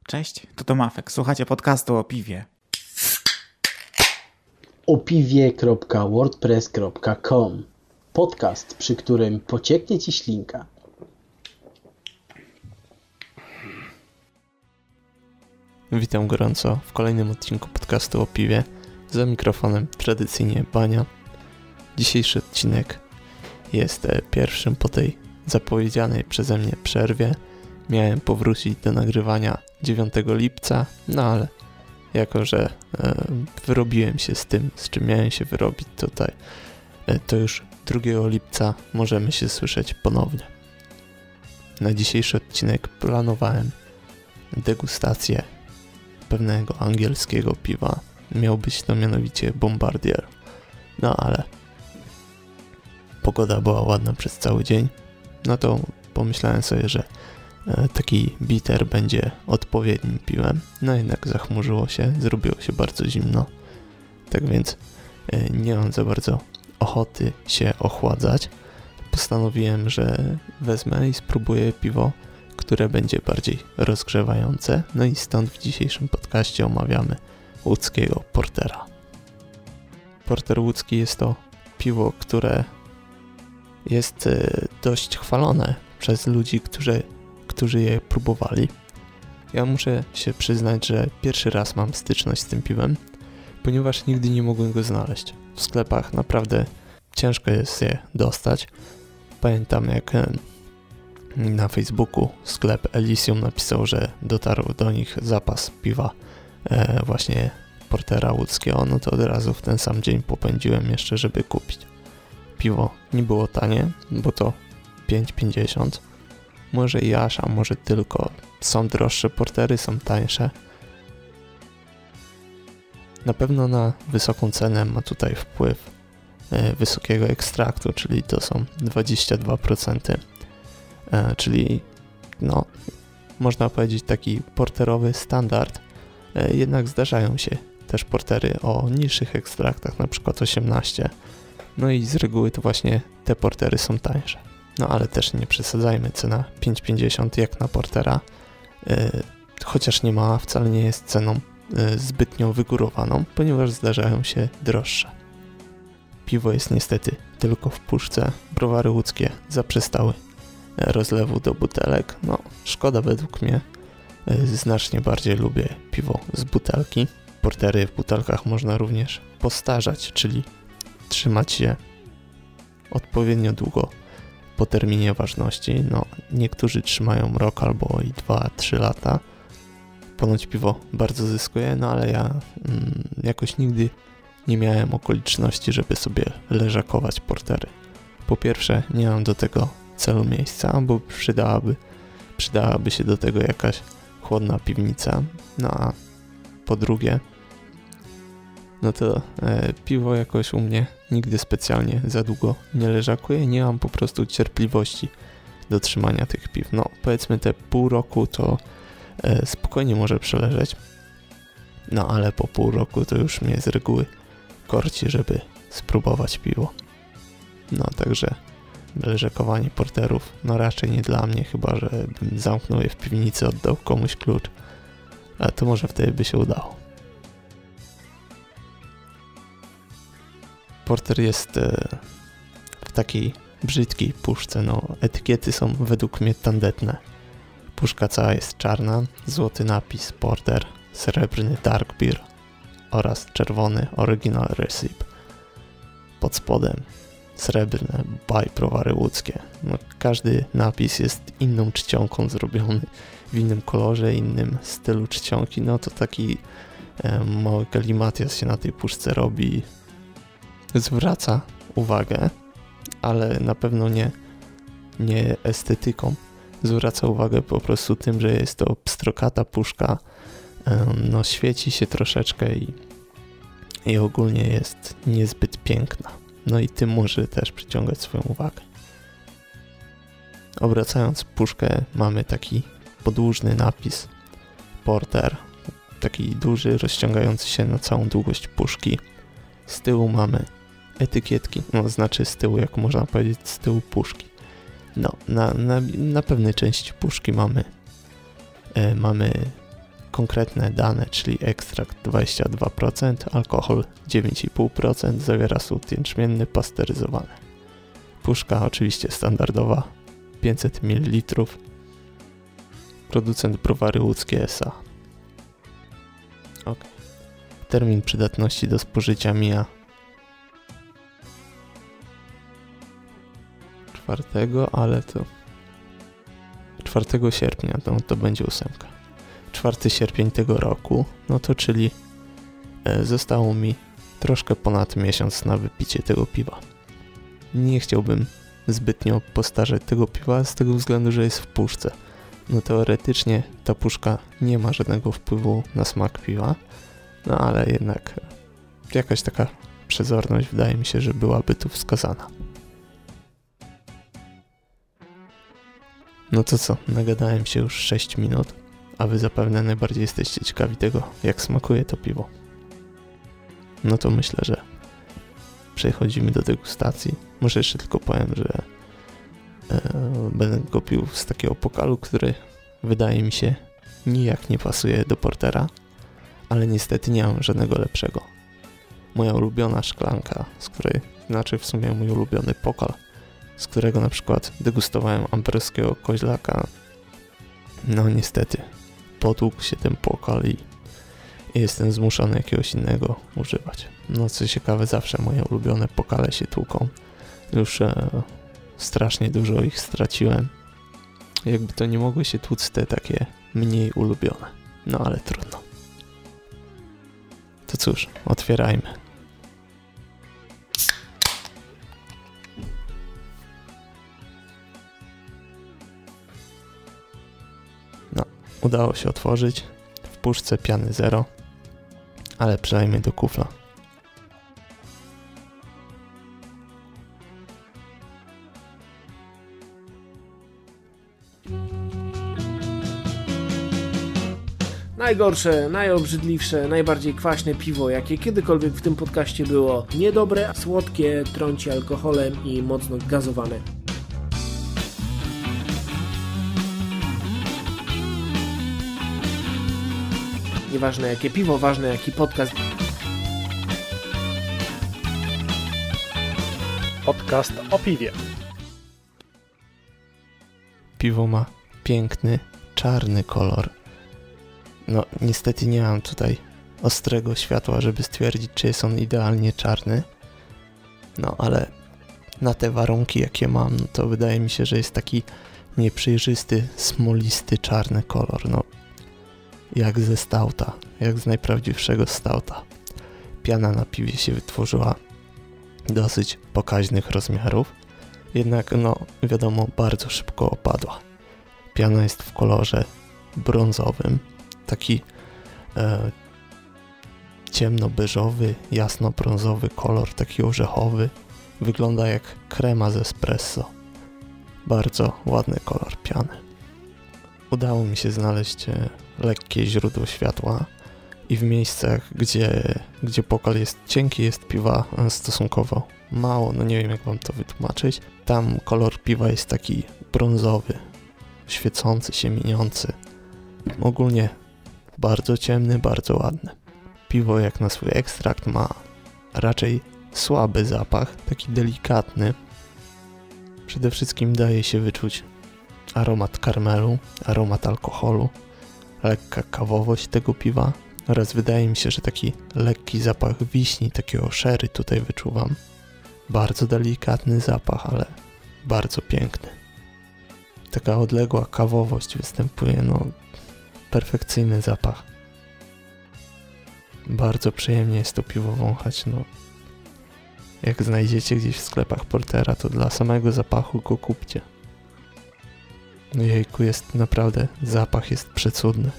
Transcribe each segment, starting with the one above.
Cześć, to Tomafek. Słuchacie podcastu o piwie. opiwie.wordpress.com. Podcast, przy którym pocieknie Ci ślinka. Witam gorąco w kolejnym odcinku podcastu o piwie. Za mikrofonem tradycyjnie Bania. Dzisiejszy odcinek jest pierwszym po tej zapowiedzianej przeze mnie przerwie. Miałem powrócić do nagrywania 9 lipca, no ale jako, że wyrobiłem się z tym, z czym miałem się wyrobić tutaj, to już 2 lipca możemy się słyszeć ponownie. Na dzisiejszy odcinek planowałem degustację pewnego angielskiego piwa. Miał być to mianowicie Bombardier. No ale pogoda była ładna przez cały dzień. No to pomyślałem sobie, że taki bitter będzie odpowiednim piwem. No jednak zachmurzyło się, zrobiło się bardzo zimno. Tak więc nie mam za bardzo ochoty się ochładzać. Postanowiłem, że wezmę i spróbuję piwo, które będzie bardziej rozgrzewające. No i stąd w dzisiejszym podcaście omawiamy łódzkiego portera. Porter łódzki jest to piwo, które jest dość chwalone przez ludzi, którzy je próbowali. Ja muszę się przyznać, że pierwszy raz mam styczność z tym piwem, ponieważ nigdy nie mogłem go znaleźć. W sklepach naprawdę ciężko jest je dostać. Pamiętam, jak na Facebooku sklep Elysium napisał, że dotarł do nich zapas piwa właśnie portera łódzkiego, no to od razu w ten sam dzień popędziłem jeszcze, żeby kupić. Piwo nie było tanie, bo to 5,50. Może i aż, a może tylko. Są droższe portery, są tańsze. Na pewno na wysoką cenę ma tutaj wpływ wysokiego ekstraktu, czyli to są 22%. Czyli no, można powiedzieć taki porterowy standard. Jednak zdarzają się też portery o niższych ekstraktach, na przykład 18. No i z reguły to właśnie te portery są tańsze. No ale też nie przesadzajmy, cena 5,50 jak na portera, chociaż nie mała, wcale nie jest ceną zbytnio wygórowaną, ponieważ zdarzają się droższe. Piwo jest niestety tylko w puszce. Browary łódzkie zaprzestały rozlewu do butelek. No szkoda według mnie. Znacznie bardziej lubię piwo z butelki. Portery w butelkach można również postarzać, czyli trzymać je odpowiednio długo po terminie ważności. No, niektórzy trzymają rok albo i 2-3 lata. Ponoć piwo bardzo zyskuje, no ale ja jakoś nigdy nie miałem okoliczności, żeby sobie leżakować portery. Po pierwsze, nie mam do tego celu miejsca, bo przydałaby się do tego jakaś chłodna piwnica. No a po drugie, no to piwo jakoś u mnie nigdy specjalnie za długo nie leżakuje. Nie mam po prostu cierpliwości do trzymania tych piw. No powiedzmy te pół roku to spokojnie może przeleżeć. No ale po pół roku to już mnie z reguły korci, żeby spróbować piwo. No także leżakowanie porterów no raczej nie dla mnie, chyba że bym zamknął je w piwnicy, oddał komuś klucz. Ale to może wtedy by się udało. Porter jest w takiej brzydkiej puszce, no etykiety są według mnie tandetne. Puszka cała jest czarna, złoty napis Porter, srebrny Dark Beer oraz czerwony Original Recipe. Pod spodem srebrne By Browary Łódzkie. No, każdy napis jest inną czcionką zrobiony, w innym kolorze, innym stylu czcionki. No to taki mały galimatias się na tej puszce robi. Zwraca uwagę, ale na pewno nie estetyką. Zwraca uwagę po prostu tym, że jest to pstrokata puszka, no świeci się troszeczkę i ogólnie jest niezbyt piękna. No i tym może też przyciągać swoją uwagę. Obracając puszkę mamy taki podłużny napis Porter, taki duży, rozciągający się na całą długość puszki. Z tyłu mamy etykietki, no znaczy z tyłu, jak można powiedzieć, z tyłu puszki. No, na pewnej części puszki mamy konkretne dane, czyli ekstrakt 22%, alkohol 9,5%, zawiera sód jęczmienny pasteryzowany. Puszka oczywiście standardowa, 500 ml. Producent browary łódzkie S.A. Ok. Termin przydatności do spożycia mija 4 sierpnia, to będzie 8. 4 sierpień tego roku, no to czyli zostało mi troszkę ponad miesiąc na wypicie tego piwa. Nie chciałbym zbytnio postarzeć tego piwa z tego względu, że jest w puszce. No teoretycznie ta puszka nie ma żadnego wpływu na smak piwa, no ale jednak jakaś taka przezorność wydaje mi się, że byłaby tu wskazana. No to co, nagadałem się już 6 minut, a wy zapewne najbardziej jesteście ciekawi tego, jak smakuje to piwo. No to myślę, że przechodzimy do degustacji. Może jeszcze tylko powiem, że będę go pił z takiego pokalu, który wydaje mi się nijak nie pasuje do portera, ale niestety nie mam żadnego lepszego. Moja ulubiona szklanka, w sumie mój ulubiony pokal, z którego na przykład degustowałem amperskiego koźlaka, no niestety potłukł się ten pokal i jestem zmuszony jakiegoś innego używać. No co ciekawe, zawsze moje ulubione pokale się tłuką. Już strasznie dużo ich straciłem. Jakby to nie mogły się tłuc te takie mniej ulubione. No ale trudno. To cóż, otwierajmy. No, udało się otworzyć. W puszce piany 0. Ale przelejmy do kufla. Najgorsze, najobrzydliwsze, najbardziej kwaśne piwo, jakie kiedykolwiek w tym podcaście było. Niedobre, słodkie, trąci alkoholem i mocno gazowane. Nieważne jakie piwo, ważne jaki podcast. Podcast o piwie. Piwo ma piękny, czarny kolor. No, niestety nie mam tutaj ostrego światła, żeby stwierdzić, czy jest on idealnie czarny. No, ale na te warunki, jakie mam, no to wydaje mi się, że jest taki nieprzejrzysty, smolisty, czarny kolor. No, jak ze stouta, jak z najprawdziwszego stouta. Piana na piwie się wytworzyła dosyć pokaźnych rozmiarów, jednak, no, wiadomo, bardzo szybko opadła. Piana jest w kolorze brązowym, taki ciemno-beżowy, jasno-brązowy kolor, taki orzechowy. Wygląda jak krema z espresso. Bardzo ładny kolor piany. Udało mi się znaleźć lekkie źródło światła i w miejscach, gdzie pokal jest cienki, jest piwa stosunkowo mało. No nie wiem, jak wam to wytłumaczyć. Tam kolor piwa jest taki brązowy, świecący się, mieniący. Ogólnie bardzo ciemny, bardzo ładny. Piwo jak na swój ekstrakt ma raczej słaby zapach, taki delikatny. Przede wszystkim daje się wyczuć aromat karmelu, aromat alkoholu, lekka kawowość tego piwa oraz wydaje mi się, że taki lekki zapach wiśni, takiego sherry tutaj wyczuwam. Bardzo delikatny zapach, ale bardzo piękny. Taka odległa kawowość występuje, no perfekcyjny zapach. Bardzo przyjemnie jest to piwo wąchać, no. Jak znajdziecie gdzieś w sklepach portera, to dla samego zapachu go kupcie. No jejku, jest naprawdę, zapach jest przecudny.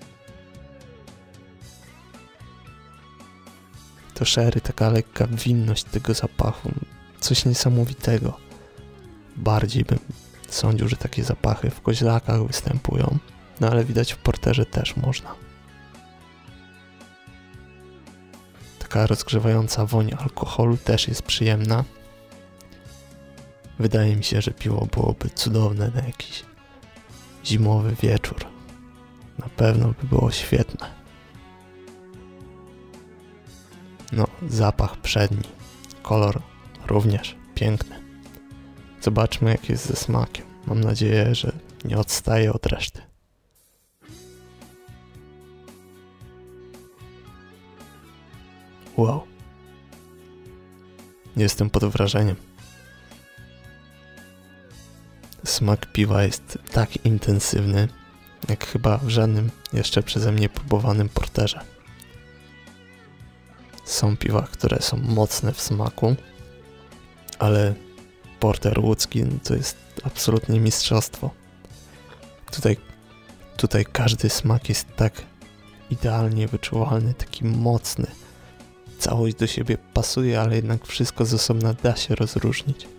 To sherry, taka lekka winność tego zapachu, coś niesamowitego. Bardziej bym sądził, że takie zapachy w koźlakach występują, no ale widać w porterze też można. Taka rozgrzewająca woń alkoholu też jest przyjemna. Wydaje mi się, że piwo byłoby cudowne na jakiś zimowy wieczór. na pewno by było świetne. No, zapach przedni, kolor również piękny. Zobaczmy, jak jest ze smakiem. Mam nadzieję, że nie odstaje od reszty. Wow. Jestem pod wrażeniem. Smak piwa jest tak intensywny, jak chyba w żadnym jeszcze przeze mnie próbowanym porterze. Są piwa, które są mocne w smaku, ale porter łódzki to jest absolutnie mistrzostwo. Tutaj każdy smak jest tak idealnie wyczuwalny, taki mocny. Całość do siebie pasuje, ale jednak wszystko z osobna da się rozróżnić.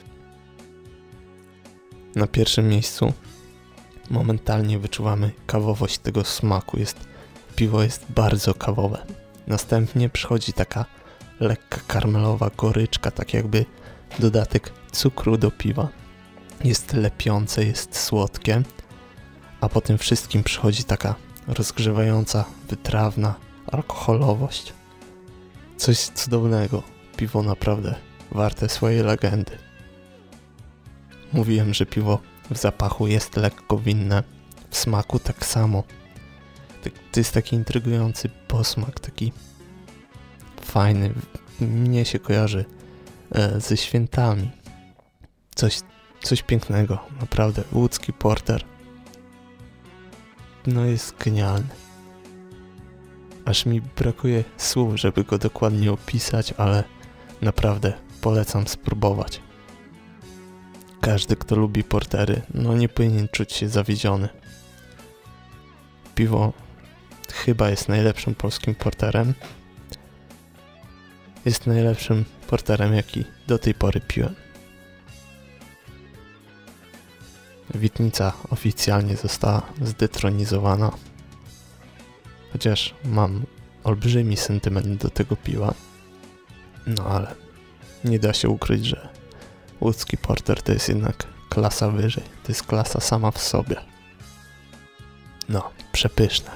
Na pierwszym miejscu momentalnie wyczuwamy kawowość tego smaku. Piwo jest bardzo kawowe. Następnie przychodzi taka lekka karmelowa goryczka, tak jakby dodatek cukru do piwa. Jest lepiące, jest słodkie, a po tym wszystkim przychodzi taka rozgrzewająca, wytrawna alkoholowość. Coś cudownego. Piwo naprawdę warte swojej legendy. Mówiłem, że piwo w zapachu jest lekko winne, w smaku tak samo. To jest taki intrygujący posmak, taki fajny. Mnie się kojarzy ze świętami. Coś pięknego, naprawdę. Łódzki porter no jest genialny. Aż mi brakuje słów, żeby go dokładnie opisać, ale naprawdę polecam spróbować. Każdy, kto lubi portery, no nie powinien czuć się zawiedziony. Piwo chyba jest najlepszym polskim porterem. Jest najlepszym porterem, jaki do tej pory piłem. Witnica oficjalnie została zdetronizowana. Chociaż mam olbrzymi sentyment do tego piwa. No ale nie da się ukryć, że łódzki porter to jest jednak klasa wyżej. To jest klasa sama w sobie. No, przepyszne.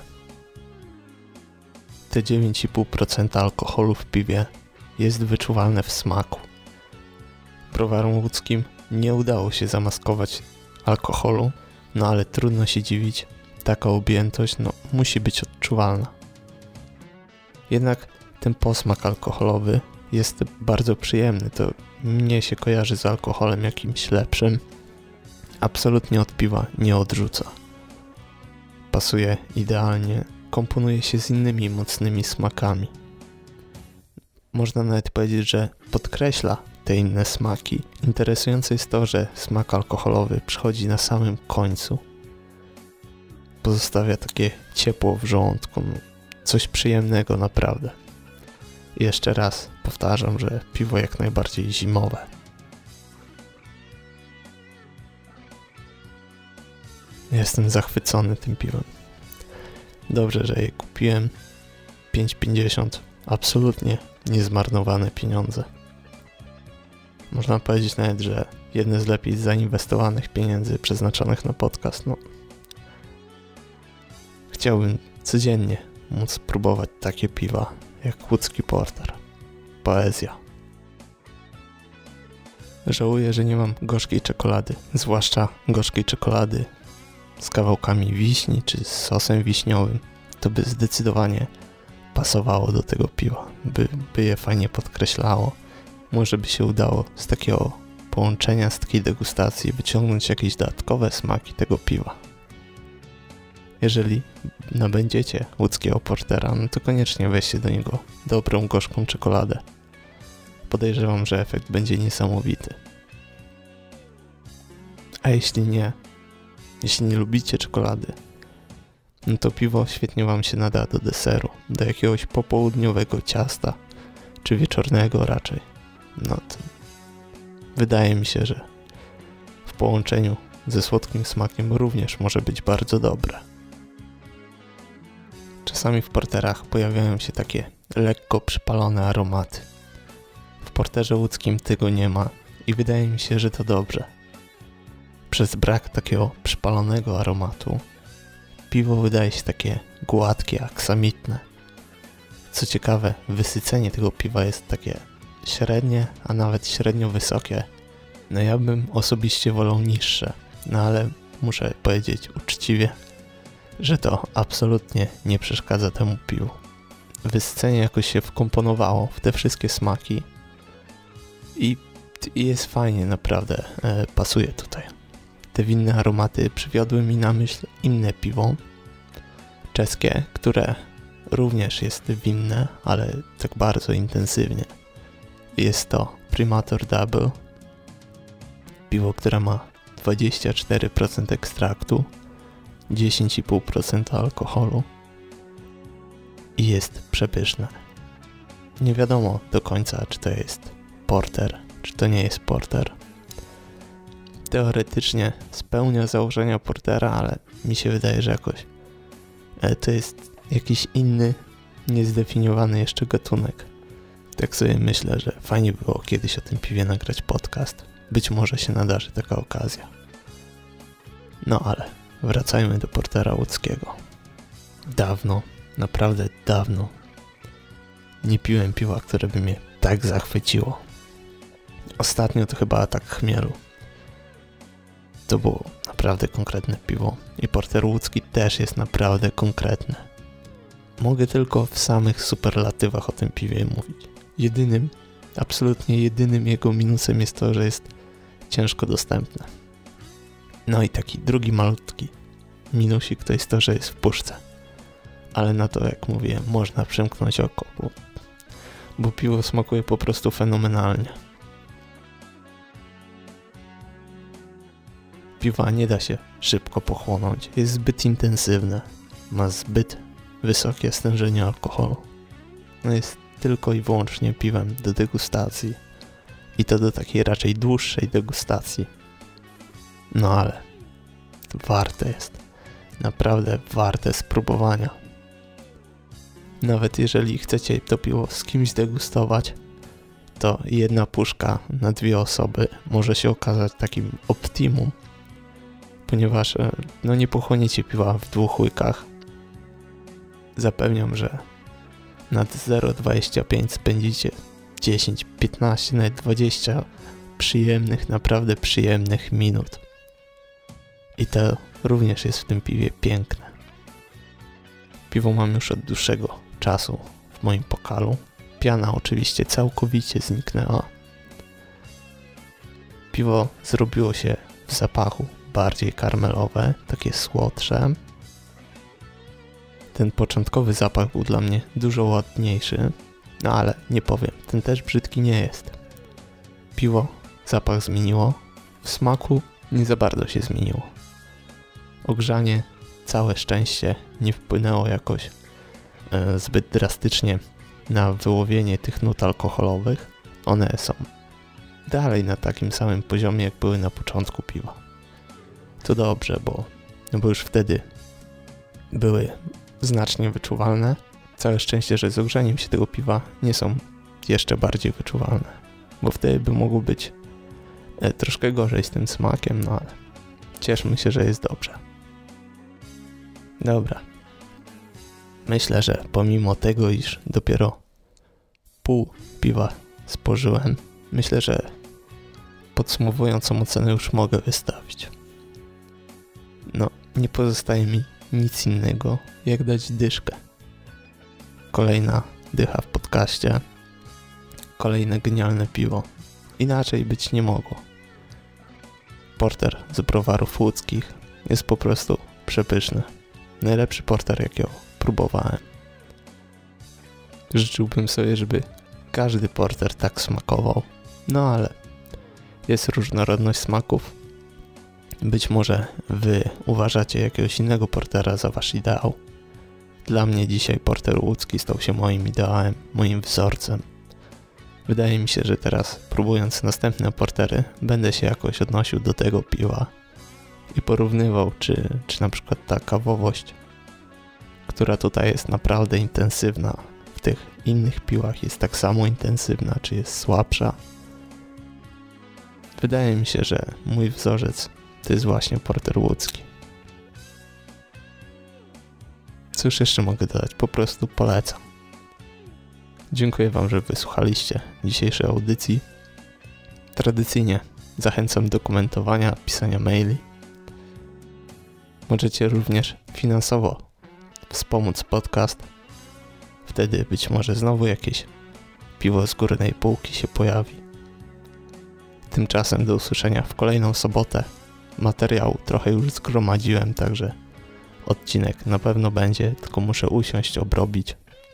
Te 9,5% alkoholu w piwie jest wyczuwalne w smaku. Browarom łódzkim nie udało się zamaskować alkoholu, no ale trudno się dziwić. Taka objętość musi być odczuwalna. Jednak ten posmak alkoholowy jest bardzo przyjemny. To mnie się kojarzy z alkoholem jakimś lepszym. Absolutnie od piwa nie odrzuca. Pasuje idealnie, komponuje się z innymi mocnymi smakami. Można nawet powiedzieć, że podkreśla te inne smaki. Interesujące jest to, że smak alkoholowy przychodzi na samym końcu. Pozostawia takie ciepło w żołądku. Coś przyjemnego naprawdę. I jeszcze raz powtarzam, że piwo jak najbardziej zimowe. Jestem zachwycony tym piwem. Dobrze, że je kupiłem. 5,50. Absolutnie niezmarnowane pieniądze. Można powiedzieć nawet, że jedne z lepiej zainwestowanych pieniędzy przeznaczonych na podcast. Chciałbym codziennie móc próbować takie piwa jak łódzki porter. Poezja. Żałuję, że nie mam gorzkiej czekolady, zwłaszcza gorzkiej czekolady z kawałkami wiśni czy z sosem wiśniowym. To by zdecydowanie pasowało do tego piwa, by je fajnie podkreślało. Może by się udało z takiego połączenia, z takiej degustacji wyciągnąć jakieś dodatkowe smaki tego piwa. Jeżeli nabędziecie łódzkiego portera, to koniecznie weźcie do niego dobrą, gorzką czekoladę. Podejrzewam, że efekt będzie niesamowity. A jeśli nie lubicie czekolady, to piwo świetnie wam się nada do deseru, do jakiegoś popołudniowego ciasta, czy wieczornego raczej. To wydaje mi się, że w połączeniu ze słodkim smakiem również może być bardzo dobre. Czasami w porterach pojawiają się takie lekko przypalone aromaty. W porterze łódzkim tego nie ma i wydaje mi się, że to dobrze. Przez brak takiego przypalonego aromatu piwo wydaje się takie gładkie, aksamitne. Co ciekawe, wysycenie tego piwa jest takie średnie, a nawet średnio wysokie. No ja bym osobiście wolał niższe, no ale muszę powiedzieć uczciwie, że to absolutnie nie przeszkadza temu piwu. Wysycenie jakoś się wkomponowało w te wszystkie smaki i jest fajnie, naprawdę pasuje tutaj. Te winne aromaty przywiodły mi na myśl inne piwo czeskie, które również jest winne, ale tak bardzo intensywnie. Jest to Primator Double, piwo, które ma 24% ekstraktu, 10,5% alkoholu i jest przepyszne. Nie wiadomo do końca, czy to jest porter, czy to nie jest porter. Teoretycznie spełnia założenia portera, ale mi się wydaje, że jakoś to jest jakiś inny, niezdefiniowany jeszcze gatunek. Tak sobie myślę, że fajnie było kiedyś o tym piwie nagrać podcast. Być może się nadarzy taka okazja. No ale wracajmy do portera łódzkiego. Dawno, naprawdę dawno nie piłem piwa, które by mnie tak zachwyciło. Ostatnio to chyba Atak Chmielu. To było naprawdę konkretne piwo i porter łódzki też jest naprawdę konkretny. Mogę tylko w samych superlatywach o tym piwie mówić. Absolutnie jedynym jego minusem jest to, że jest ciężko dostępne. No i taki drugi malutki minusik to jest to, że jest w puszce. Ale na to, jak mówię, można przymknąć oko, bo piwo smakuje po prostu fenomenalnie. Piwa nie da się szybko pochłonąć, jest zbyt intensywne, ma zbyt wysokie stężenie alkoholu. No jest tylko i wyłącznie piwem do degustacji i to do takiej raczej dłuższej degustacji. No ale warte jest, naprawdę warte spróbowania. Nawet jeżeli chcecie to piwo z kimś degustować, to jedna puszka na 2 osoby może się okazać takim optimum, ponieważ no nie pochłoniecie piwa w 2 łykach. Zapewniam, że nad 0,25 spędzicie 10, 15, nawet 20 przyjemnych, naprawdę przyjemnych minut. I to również jest w tym piwie piękne. Piwo mam już od dłuższego czasu w moim pokalu. Piana oczywiście całkowicie zniknęła. Piwo zrobiło się w zapachu bardziej karmelowe, takie słodsze. Ten początkowy zapach był dla mnie dużo ładniejszy, no ale nie powiem, ten też brzydki nie jest. Piwo zapach zmieniło, w smaku nie za bardzo się zmieniło. Ogrzanie, całe szczęście, nie wpłynęło jakoś zbyt drastycznie na wyłowienie tych nut alkoholowych. One są dalej na takim samym poziomie, jak były na początku piwa. To dobrze, bo już wtedy były znacznie wyczuwalne. Całe szczęście, że z ogrzaniem się tego piwa nie są jeszcze bardziej wyczuwalne, bo wtedy by mogło być troszkę gorzej z tym smakiem, no ale cieszmy się, że jest dobrze. Dobra. Myślę, że pomimo tego, iż dopiero pół piwa spożyłem, myślę, że podsumowującą ocenę już mogę wystawić. No, nie pozostaje mi nic innego, jak dać dyszkę. Kolejna dycha w podcaście. Kolejne genialne piwo. Inaczej być nie mogło. Porter z browarów łódzkich jest po prostu przepyszny. Najlepszy porter, jakiego próbowałem. Życzyłbym sobie, żeby każdy porter tak smakował. No ale jest różnorodność smaków. Być może wy uważacie jakiegoś innego portera za wasz ideał. Dla mnie dzisiaj porter łódzki stał się moim ideałem, moim wzorcem. Wydaje mi się, że teraz próbując następne portery będę się jakoś odnosił do tego piwa i porównywał, czy na przykład ta kawowość, która tutaj jest naprawdę intensywna, w tych innych piłach jest tak samo intensywna, czy jest słabsza. Wydaje mi się, że mój wzorzec to jest właśnie porter łódzki. Cóż jeszcze mogę dodać? Po prostu polecam. Dziękuję Wam, że wysłuchaliście dzisiejszej audycji. Tradycyjnie zachęcam do komentowania, pisania maili. Możecie również finansowo wspomóc podcast. Wtedy być może znowu jakieś piwo z górnej półki się pojawi. Tymczasem do usłyszenia w kolejną sobotę. Materiału trochę już zgromadziłem, także odcinek na pewno będzie, tylko muszę usiąść, obrobić.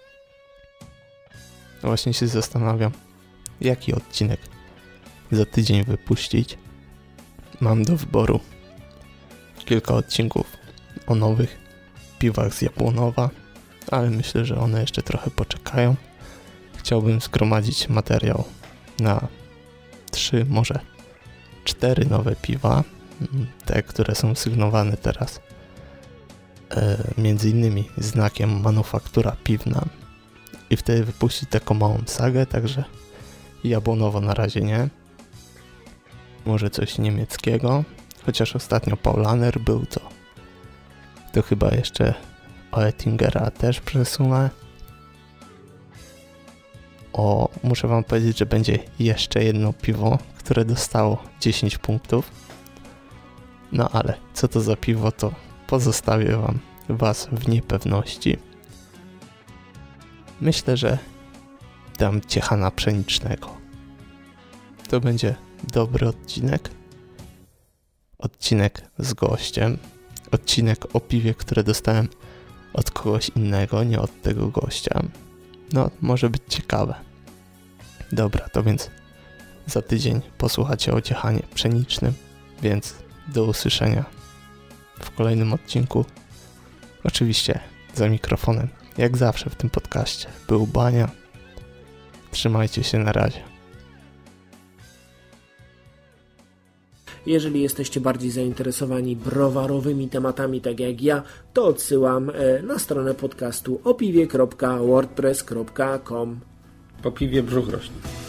Właśnie się zastanawiam, jaki odcinek za tydzień wypuścić. Mam do wyboru kilka odcinków o nowych piwach z Jabłonowa, ale myślę, że one jeszcze trochę poczekają. Chciałbym zgromadzić materiał na 3, może 4 nowe piwa, te, które są sygnowane teraz między innymi znakiem Manufaktura Piwna, i wtedy wypuścić taką małą sagę, także Jabłonowo na razie nie. Może coś niemieckiego, chociaż ostatnio Paulaner był, to chyba jeszcze Oettingera też przesunę. Muszę Wam powiedzieć, że będzie jeszcze jedno piwo, które dostało 10 punktów. No ale co to za piwo, to pozostawię Was w niepewności. Myślę, że dam Ciechana Pszenicznego. To będzie dobry odcinek. Odcinek z gościem. Odcinek o piwie, które dostałem od kogoś innego, nie od tego gościa. No, może być ciekawe. Dobra, to więc za tydzień posłuchacie o Ciechanie Pszenicznym, więc do usłyszenia w kolejnym odcinku. Oczywiście za mikrofonem, jak zawsze w tym podcaście, był Bania. Trzymajcie się, na razie. Jeżeli jesteście bardziej zainteresowani browarowymi tematami, tak jak ja, to odsyłam na stronę podcastu opiwie.wordpress.com. Po piwie brzuch rośnie.